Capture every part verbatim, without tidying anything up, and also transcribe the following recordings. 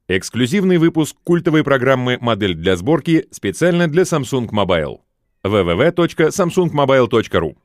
Эксклюзивный выпуск культовой программы «Модель для сборки» специально для Samsung Mobile. дабл ю дабл ю дабл ю точка самсунг мобайл точка ру.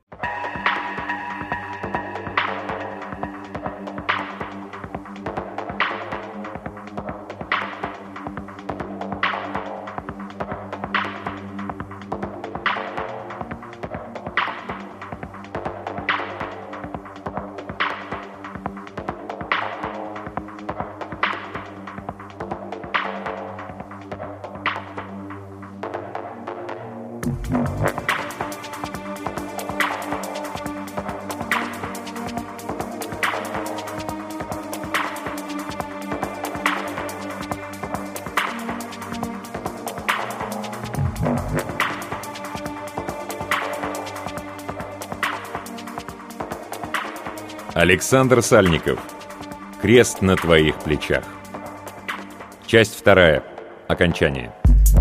Александр Сальников. «Крест на твоих плечах». Часть вторая. Окончание.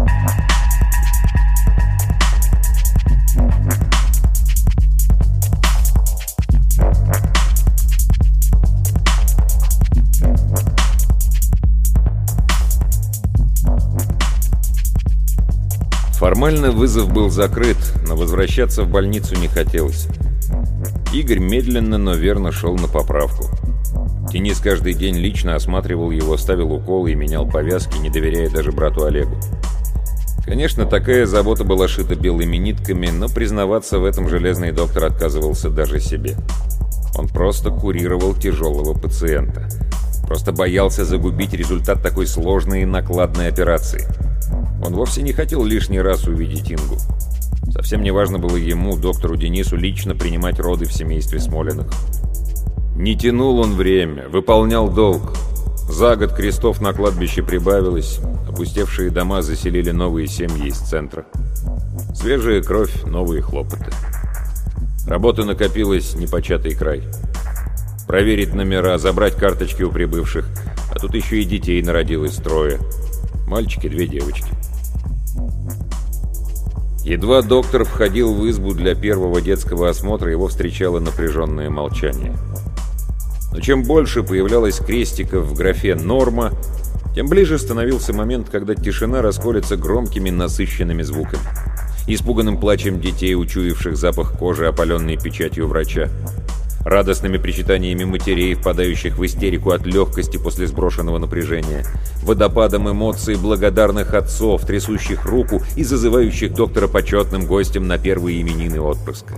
Формально вызов был закрыт, но возвращаться в больницу не хотелось. Игорь медленно, но верно шел на поправку. Денис каждый день лично осматривал его, ставил уколы и менял повязки, не доверяя даже брату Олегу. Конечно, такая забота была шита белыми нитками, но признаваться в этом железный доктор отказывался даже себе. Он просто курировал тяжелого пациента. Просто боялся загубить результат такой сложной и накладной операции. Он вовсе не хотел лишний раз увидеть Ингу. Совсем не важно было ему, доктору Денису, лично принимать роды в семействе Смолиных. Не тянул он время, выполнял долг. За год крестов на кладбище прибавилось, опустевшие дома заселили новые семьи из центра. Свежая кровь, новые хлопоты. Работы накопилось непочатый край. Проверить номера, забрать карточки у прибывших, а тут еще и детей народилось трое. Мальчики, две девочки. Едва доктор входил в избу для первого детского осмотра, его встречало напряженное молчание. Но чем больше появлялось крестиков в графе «Норма», тем ближе становился момент, когда тишина расколется громкими насыщенными звуками. Испуганным плачем детей, учуявших запах кожи, опаленной печатью врача. Радостными причитаниями матерей, впадающих в истерику от легкости после сброшенного напряжения, водопадом эмоций благодарных отцов, трясущих руку и зазывающих доктора почетным гостем на первые именины отпрыска.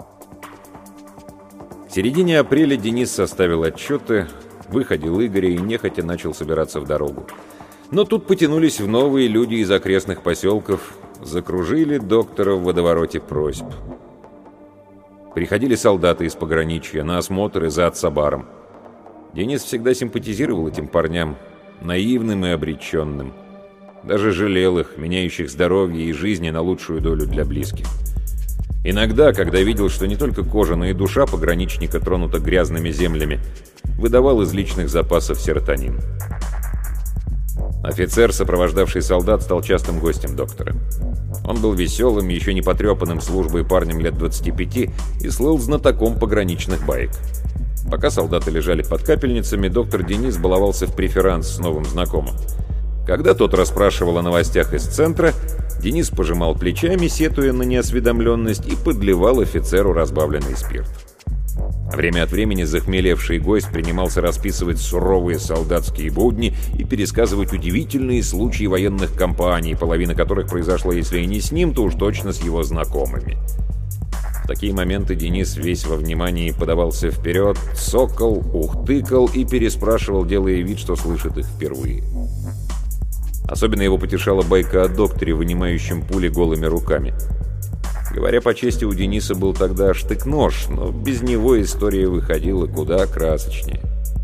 В середине апреля Денис составил отчеты, выходил Игоря и нехотя начал собираться в дорогу. Но тут потянулись в новые люди из окрестных поселков, закружили доктора в водовороте просьб. Приходили солдаты из пограничья на осмотр и за отсобаром. Денис всегда симпатизировал этим парням, наивным и обреченным. Даже жалел их, меняющих здоровье и жизни на лучшую долю для близких. Иногда, когда видел, что не только кожа, но и душа пограничника тронута грязными землями, выдавал из личных запасов серотонин. Офицер, сопровождавший солдат, стал частым гостем доктора. Он был веселым, еще не потрепанным службой парнем лет двадцати пяти и слыл знатоком пограничных баек. Пока солдаты лежали под капельницами, доктор Денис баловался в преферанс с новым знакомым. Когда тот расспрашивал о новостях из центра, Денис пожимал плечами, сетуя на неосведомленность, и подливал офицеру разбавленный спирт. Время от времени захмелевший гость принимался расписывать суровые солдатские будни и пересказывать удивительные случаи военных кампаний, половина которых произошла, если и не с ним, то уж точно с его знакомыми. В такие моменты Денис весь во внимании подавался вперед, цокал, ухтыкал и переспрашивал, делая вид, что слышит их впервые. Особенно его потешала байка о докторе, вынимающем пули голыми руками. Говоря по чести, у Дениса был тогда штык-нож, но без него история выходила куда красочнее.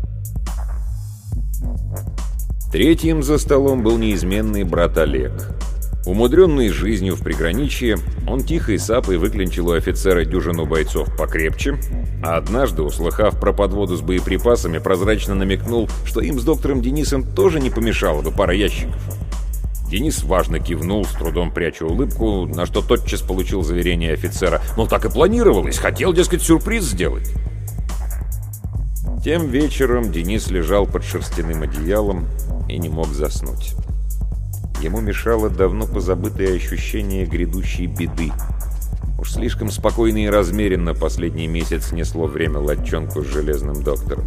Третьим за столом был неизменный брат Олег. Умудренный жизнью в приграничье, он тихой сапой выклинчил у офицера дюжину бойцов покрепче, а однажды, услыхав про подводу с боеприпасами, прозрачно намекнул, что им с доктором Денисом тоже не помешало бы пара ящиков. Денис важно кивнул, с трудом пряча улыбку, на что тотчас получил заверение офицера. Мол, так и планировалось, хотел, дескать, сюрприз сделать. Тем вечером Денис лежал под шерстяным одеялом и не мог заснуть. Ему мешало давно позабытое ощущение грядущей беды. Уж слишком спокойно и размеренно последний месяц несло время латчонку с железным доктором.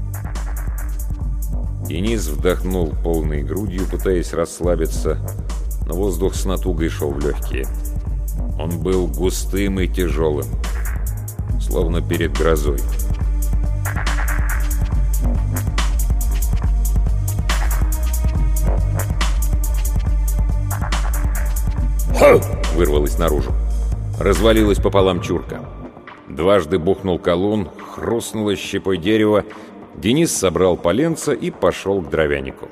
Денис вдохнул полной грудью, пытаясь расслабиться, но воздух с натугой шел в легкие. Он был густым и тяжелым, словно перед грозой. «Ха!» — вырвалось наружу. Развалилась пополам чурка. Дважды бухнул колун, хрустнуло щепой дерева. Денис собрал поленца и пошел к дровянику.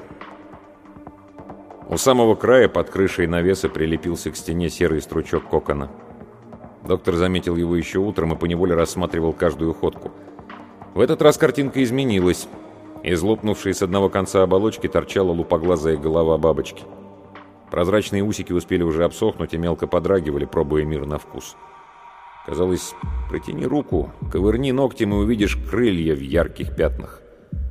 У самого края под крышей навеса прилепился к стене серый стручок кокона. Доктор заметил его еще утром и поневоле рассматривал каждую ходку. В этот раз картинка изменилась. Из лопнувшей с одного конца оболочки торчала лупоглазая голова бабочки. Прозрачные усики успели уже обсохнуть и мелко подрагивали, пробуя мир на вкус. Казалось, протяни руку, ковырни ногтем и увидишь крылья в ярких пятнах.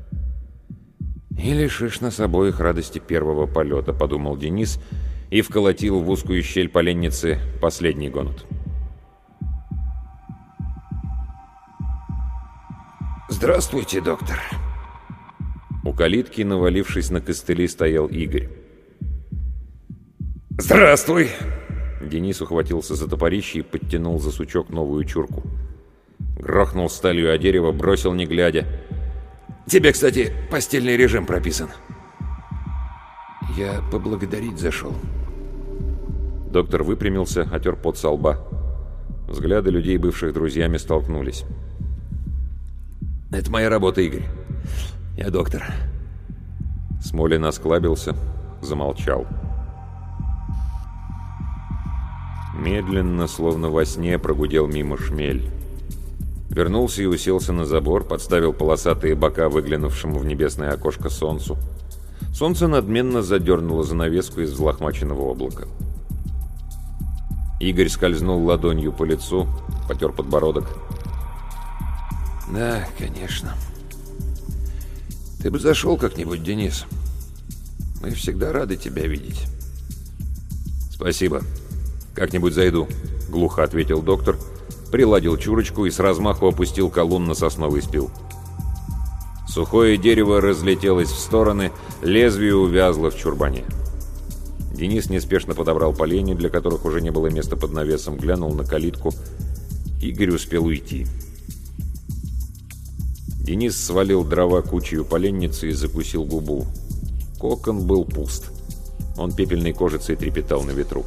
«И лишишь нас обоих радости первого полета», — подумал Денис и вколотил в узкую щель поленницы последний гонут. «Здравствуйте, доктор». У калитки, навалившись на костыли, стоял Игорь. «Здравствуй!» Денис ухватился за топорище и подтянул за сучок новую чурку. Грохнул сталью о дерево, бросил не глядя. «Тебе, кстати, постельный режим прописан». «Я поблагодарить зашел». Доктор выпрямился, отер пот со лба. Взгляды людей, бывших друзьями, столкнулись. «Это моя работа, Игорь. Я доктор». Смолин осклабился, замолчал. Медленно, словно во сне, прогудел мимо шмель. Вернулся и уселся на забор, подставил полосатые бока выглянувшему в небесное окошко солнцу. Солнце надменно задернуло занавеску из взлохмаченного облака. Игорь скользнул ладонью по лицу, потер подбородок. «Да, конечно. Ты бы зашел как-нибудь, Денис. Мы всегда рады тебя видеть». «Спасибо. Как-нибудь зайду», — глухо ответил доктор, приладил чурочку и с размаху опустил колун на сосновый спил. Сухое дерево разлетелось в стороны, лезвие увязло в чурбане. Денис неспешно подобрал поленья, для которых уже не было места под навесом, глянул на калитку. Игорь успел уйти. Денис свалил дрова кучей у поленницы и закусил губу. Кокон был пуст. Он пепельной кожицей трепетал на ветру.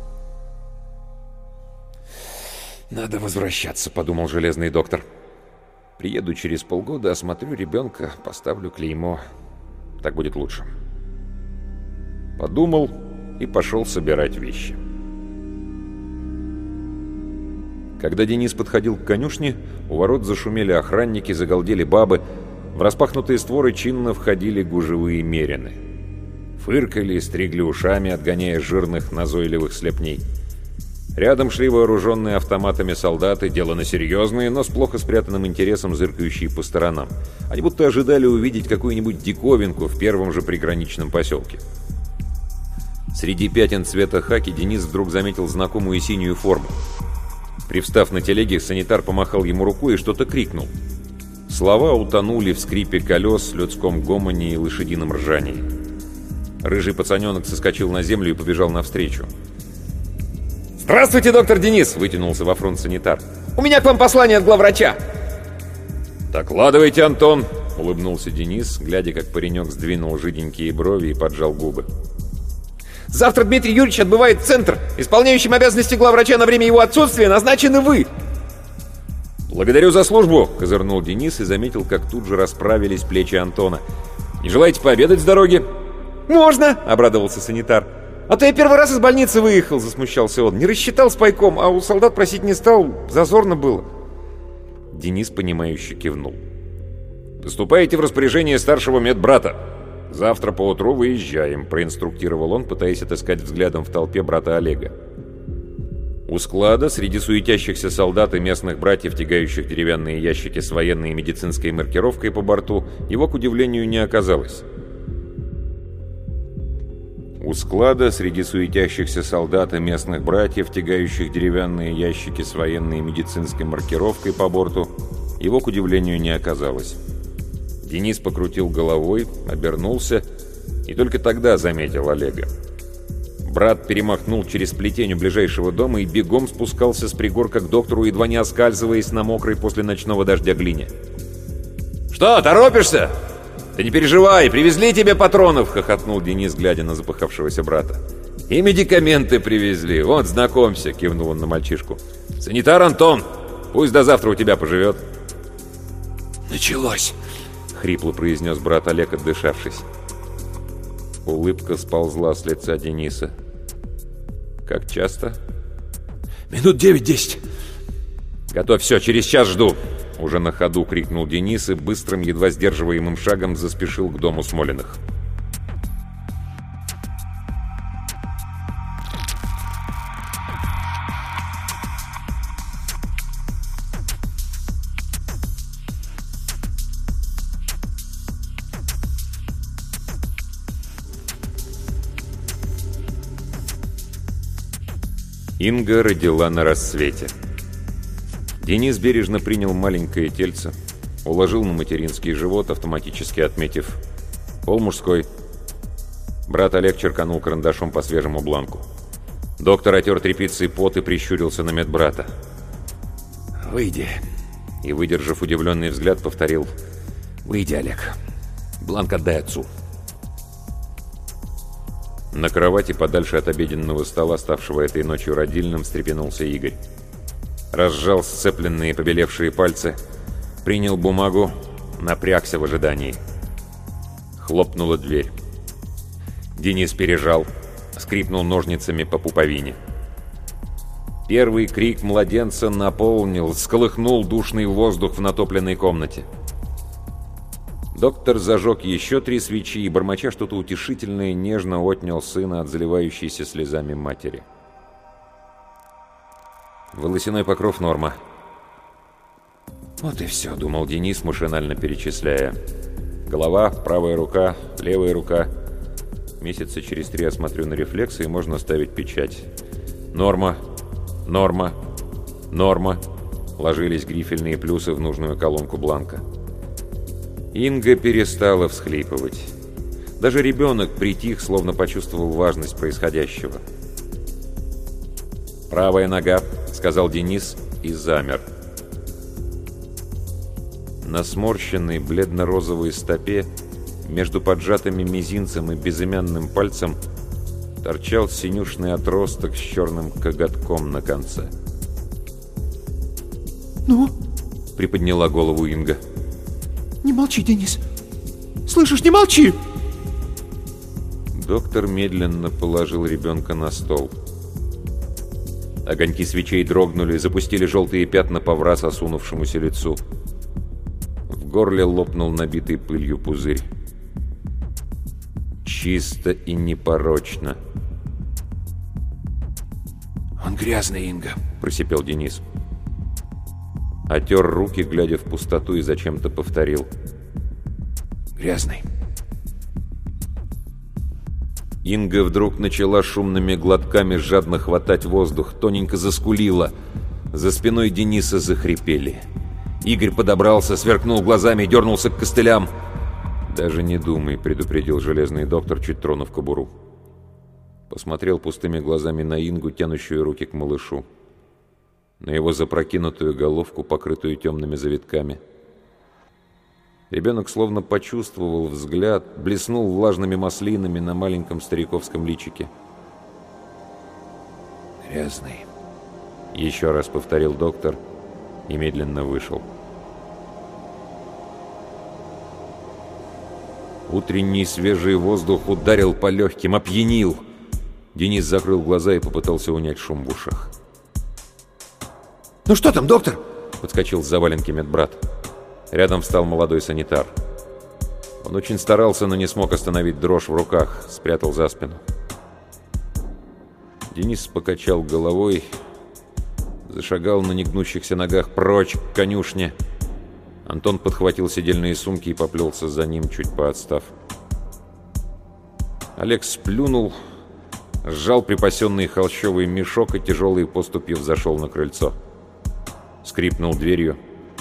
«Надо возвращаться», — подумал железный доктор. «Приеду через полгода, осмотрю ребенка, поставлю клеймо. Так будет лучше». Подумал и пошел собирать вещи. Когда Денис подходил к конюшне, у ворот зашумели охранники, загалдели бабы. В распахнутые створы чинно входили гужевые мерины. Фыркали, стригли ушами, отгоняя жирных, назойливых слепней. Рядом шли вооруженные автоматами солдаты, делано серьезные, но с плохо спрятанным интересом зыркающие по сторонам. Они будто ожидали увидеть какую-нибудь диковинку в первом же приграничном поселке. Среди пятен цвета хаки Денис вдруг заметил знакомую синюю форму. Привстав на телеге, санитар помахал ему рукой и что-то крикнул. Слова утонули в скрипе колес, людском гомоне и лошадином ржании. Рыжий пацаненок соскочил на землю и побежал навстречу. «Здравствуйте, доктор Денис!» — вытянулся во фронт санитар. «У меня к вам послание от главврача!» «Докладывайте, Антон!» — улыбнулся Денис, глядя, как паренек сдвинул жиденькие брови и поджал губы. «Завтра Дмитрий Юрьевич отбывает в центр. Исполняющим обязанности главврача на время его отсутствия назначены вы!» «Благодарю за службу!» — козырнул Денис и заметил, как тут же расправились плечи Антона. «Не желаете пообедать с дороги?» «Можно!» — обрадовался санитар. «А то я первый раз из больницы выехал», — засмущался он. «Не рассчитал с пайком, а у солдат просить не стал. Зазорно было». Денис, понимающе кивнул. «Поступаете в распоряжение старшего медбрата. Завтра поутру выезжаем», — проинструктировал он, пытаясь отыскать взглядом в толпе брата Олега. У склада, среди суетящихся солдат и местных братьев, тягающих деревянные ящики с военной и медицинской маркировкой по борту, его, к удивлению, не оказалось. У склада, среди суетящихся солдат и местных братьев, тягающих деревянные ящики с военной и медицинской маркировкой по борту, его, к удивлению, не оказалось. Денис покрутил головой, обернулся и только тогда заметил Олега. Брат перемахнул через плетень у ближайшего дома и бегом спускался с пригорка к доктору, едва не оскальзываясь на мокрой после ночного дождя глине. «Что, торопишься? Да не переживай, привезли тебе патронов!» — хохотнул Денис, глядя на запыхавшегося брата. «И медикаменты привезли. Вот, знакомься!» — кивнул он на мальчишку. «Санитар Антон! Пусть до завтра у тебя поживет!» «Началось!» — хрипло произнес брат Олег, отдышавшись. Улыбка сползла с лица Дениса. «Как часто?» «Минут девять-десять». «Готовь все, через час жду!» Уже на ходу крикнул Денис и быстрым, едва сдерживаемым шагом заспешил к дому Смолиных. Инга родила на рассвете. Денис бережно принял маленькое тельце, уложил на материнский живот, автоматически отметив «пол мужской». Брат Олег черканул карандашом по свежему бланку. Доктор отер тряпицей пот и прищурился на медбрата. «Выйди». И, выдержав удивленный взгляд, повторил «Выйди, Олег. Бланк отдай отцу». На кровати, подальше от обеденного стола, ставшего этой ночью родильным, встрепенулся Игорь. Разжал сцепленные побелевшие пальцы, принял бумагу, напрягся в ожидании. Хлопнула дверь. Денис пережал, скрипнул ножницами по пуповине. Первый крик младенца наполнил, всколыхнул душный воздух в натопленной комнате. Доктор зажег еще три свечи и, бормоча что-то утешительное, нежно отнял сына от заливающейся слезами матери. Волосяной покров — норма. «Вот и все», — думал Денис, машинально перечисляя. Голова, правая рука, левая рука. Месяца через три осмотрю на рефлексы, и можно ставить печать. Норма, норма, норма. Ложились грифельные плюсы в нужную колонку бланка. Инга перестала всхлипывать. Даже ребенок притих, словно почувствовал важность происходящего. «Правая нога», — сказал Денис и замер. На сморщенной бледно-розовой стопе между поджатыми мизинцем и безымянным пальцем торчал синюшный отросток с черным коготком на конце. «Ну?» — приподняла голову Инга. «Не молчи, Денис! Слышишь, не молчи!» Доктор медленно положил ребенка на стол. Огоньки свечей дрогнули, запустили желтые пятна по враз осунувшемуся лицу. В горле лопнул набитый пылью пузырь. Чисто и непорочно. «Он грязный, Инга», — просипел Денис. Отер руки, глядя в пустоту, и зачем-то повторил. «Грязный». Инга вдруг начала шумными глотками жадно хватать воздух, тоненько заскулила. За спиной Дениса захрипели. Игорь подобрался, сверкнул глазами и дернулся к костылям. «Даже не думай», — предупредил железный доктор, чуть тронув кобуру. Посмотрел пустыми глазами на Ингу, тянущую руки к малышу. На его запрокинутую головку, покрытую темными завитками. Ребенок словно почувствовал взгляд, блеснул влажными маслинами на маленьком стариковском личике. «Грязный», — еще раз повторил доктор и медленно вышел. Утренний свежий воздух ударил по легким, опьянил. Денис закрыл глаза и попытался унять шум в ушах. «Ну что там, доктор?» — подскочил с заваленки медбрат. Рядом встал молодой санитар. Он очень старался, но не смог остановить дрожь в руках, спрятал за спину. Денис покачал головой, зашагал на негнущихся ногах прочь к конюшне. Антон подхватил седельные сумки и поплелся за ним, чуть поотстав. Олег сплюнул, сжал припасенный холщовый мешок и тяжелой поступью взошел на крыльцо. Скрипнул дверью.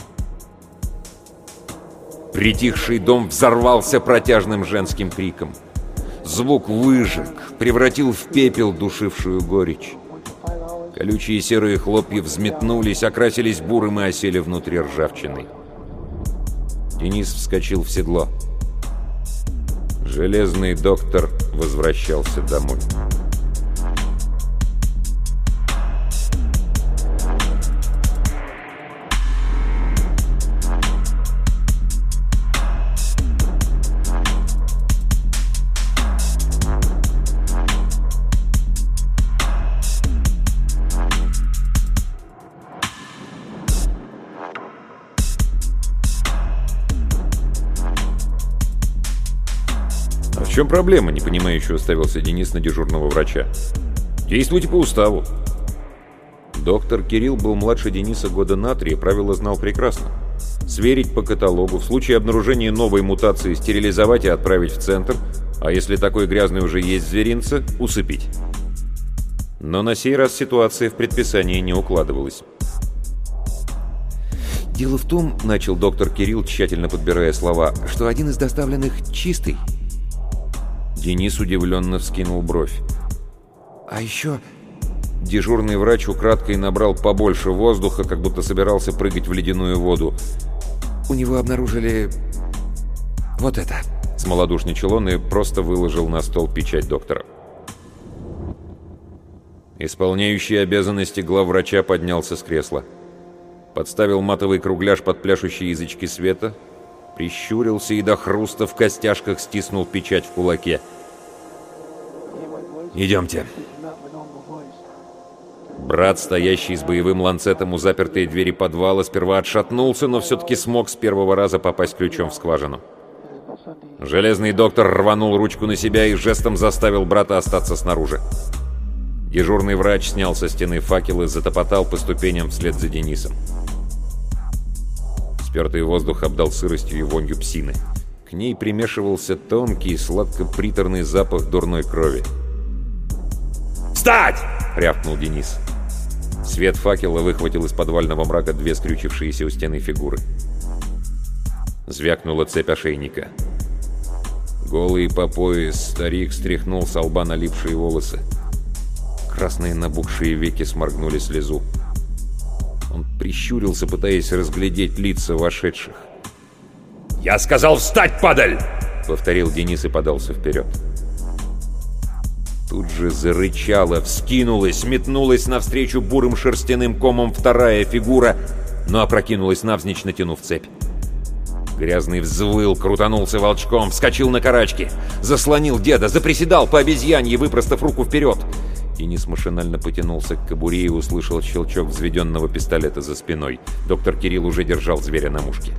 Притихший дом взорвался протяжным женским криком. Звук выжег, превратил в пепел душившую горечь. Колючие серые хлопья взметнулись, окрасились бурым и осели внутри ржавчины. Денис вскочил в седло. Железный доктор возвращался домой. «В чем проблема?» — непонимающе уставился Денис на дежурного врача. «Действуйте по уставу». Доктор Кирилл был младше Дениса года на три и правила знал прекрасно. Сверить по каталогу, в случае обнаружения новой мутации стерилизовать и отправить в центр, а если такой грязный уже есть в зверинце, усыпить. Но на сей раз ситуация в предписании не укладывалась. «Дело в том, — начал доктор Кирилл, тщательно подбирая слова, — что один из доставленных чистый». Денис удивленно вскинул бровь. «А еще...» Дежурный врач украдкой набрал побольше воздуха, как будто собирался прыгать в ледяную воду. «У него обнаружили... вот это!» Смолодушничал он и просто выложил на стол печать доктора. Исполняющий обязанности главврача поднялся с кресла. Подставил матовый кругляш под пляшущие язычки света, прищурился и до хруста в костяшках стиснул печать в кулаке. «Идемте». Брат, стоящий с боевым ланцетом у запертой двери подвала, сперва отшатнулся, но все-таки смог с первого раза попасть ключом в скважину. Железный доктор рванул ручку на себя и жестом заставил брата остаться снаружи. Дежурный врач снял со стены факел и затопотал по ступеням вслед за Денисом. Спертый воздух обдал сыростью и вонью псины. К ней примешивался тонкий, сладко-приторный запах дурной крови. «Встать!» — рявкнул Денис. Свет факела выхватил из подвального мрака две скрючившиеся у стены фигуры. Звякнула цепь ошейника. Голый по пояс старик стряхнул с лба налипшие волосы. Красные набухшие веки сморгнули слезу. Он прищурился, пытаясь разглядеть лица вошедших. «Я сказал встать, падаль!» — повторил Денис и подался вперед. Тут же зарычала, вскинулась, метнулась навстречу бурым шерстяным комом вторая фигура, но опрокинулась навзничь, натянув цепь. Грязный взвыл, крутанулся волчком, вскочил на карачки, заслонил деда, заприседал по обезьянье, выпростав руку вперед. Денис машинально потянулся к кобуре и услышал щелчок взведенного пистолета за спиной. Доктор Кирилл уже держал зверя на мушке.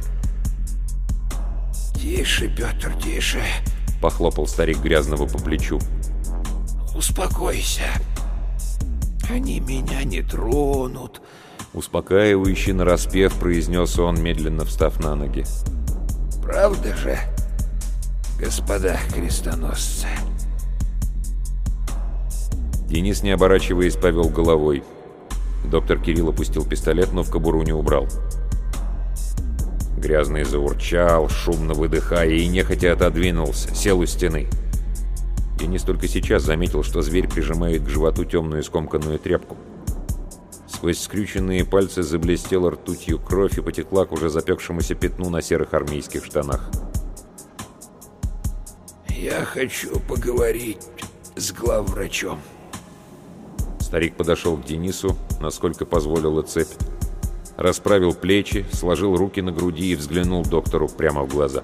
«Тише, Петр, тише!» — похлопал старик Грязного по плечу. «Успокойся. Они меня не тронут!» Успокаивающе нараспев произнес он, медленно встав на ноги. «Правда же, господа крестоносцы?» Денис, не оборачиваясь, повел головой. Доктор Кирилл опустил пистолет, но в кобуру не убрал. Грязный заурчал, шумно выдыхая, и нехотя отодвинулся, сел у стены. Денис только сейчас заметил, что зверь прижимает к животу темную скомканную тряпку. Сквозь скрюченные пальцы заблестела ртутью кровь и потекла к уже запекшемуся пятну на серых армейских штанах. «Я хочу поговорить с главврачом». Старик подошел к Денису, насколько позволила цепь. Расправил плечи, сложил руки на груди и взглянул доктору прямо в глаза.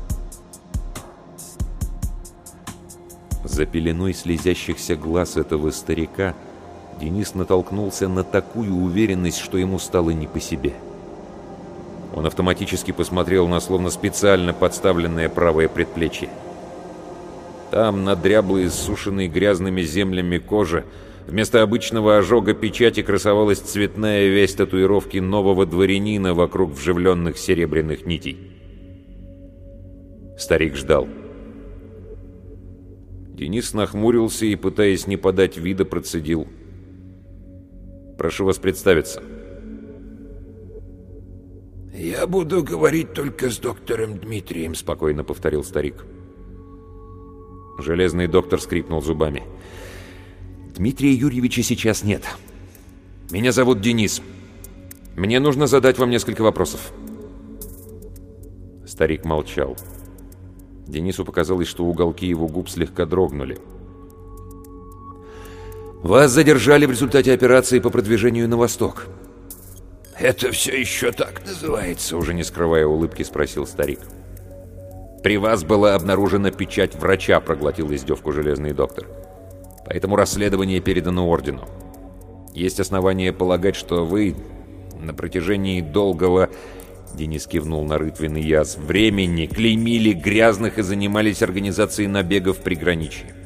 За пеленой слезящихся глаз этого старика Денис натолкнулся на такую уверенность, что ему стало не по себе. Он автоматически посмотрел на словно специально подставленное правое предплечье. Там, на дряблой, иссушенной грязными землями кожи, вместо обычного ожога печати красовалась цветная вязь татуировки нового дворянина вокруг вживленных серебряных нитей. Старик ждал. Денис нахмурился и, пытаясь не подать вида, процедил: «Прошу вас представиться». «Я буду говорить только с доктором Дмитрием», — спокойно повторил старик. Железный доктор скрипнул зубами. «Дмитрия Юрьевича сейчас нет. Меня зовут Денис. Мне нужно задать вам несколько вопросов». Старик молчал. Денису показалось, что уголки его губ слегка дрогнули. «Вас задержали в результате операции по продвижению на восток». «Это все еще так называется?» — уже не скрывая улыбки, спросил старик. «При вас была обнаружена печать врача», — проглотил издевку железный доктор. «Поэтому расследование передано ордену. Есть основания полагать, что вы на протяжении долгого...» Денис кивнул на рытвенный яз. «Времени клеймили грязных и занимались организацией набегов в приграничье.